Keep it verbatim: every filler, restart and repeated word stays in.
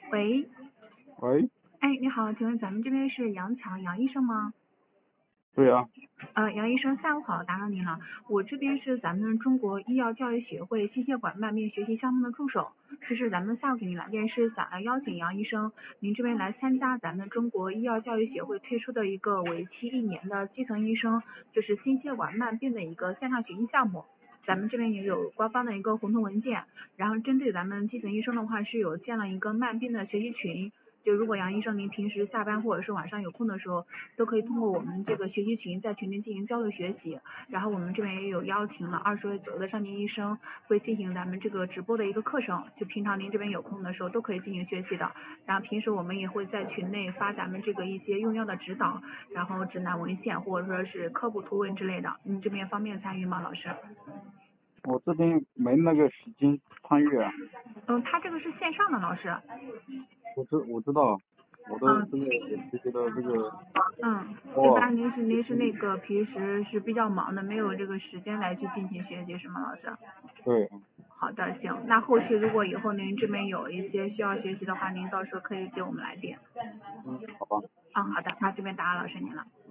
喂， 喂， 哎，你好，请问咱们这边是杨强杨医生吗？ 对啊， 呃，杨医生，下午好，打扰您了。我这边是咱们中国医药教育协会心血管慢病学习项目的助手，就是咱们下午给您来电是想要邀请杨医生您这边来参加咱们中国医药教育协会推出的一个为期一年的基层医生就是心血管慢病的一个线上学习项目。咱们这边也有官方的一个红头文件，然后针对咱们基层医生的话是有建了一个慢病的学习群。就如果杨医生您平时下班或者是晚上有空的时候，都可以通过我们这个学习群在群里进行交流学习。然后我们这边也有邀请了二十位左右的上级医生，会进行咱们这个直播的一个课程。就平常您这边有空的时候都可以进行学习的。然后平时我们也会在群内发咱们这个一些用药的指导，然后指南文献或者说是科普图文之类的。您这边方便参与吗，老师？ 我这边没那个时间参与啊。 嗯，他这个是线上的，老师。 我知我知道，我的嗯这个学习的这个嗯，一哦， 般您是您是那个平时是比较忙的，没有这个时间来去进行学习是吗，老师？ 对， 好的，行。那后续如果以后您这边有一些需要学习的话，您到时候可以给我们来电。 嗯，好吧， 嗯， 嗯， 好的，那这边打扰老师您了。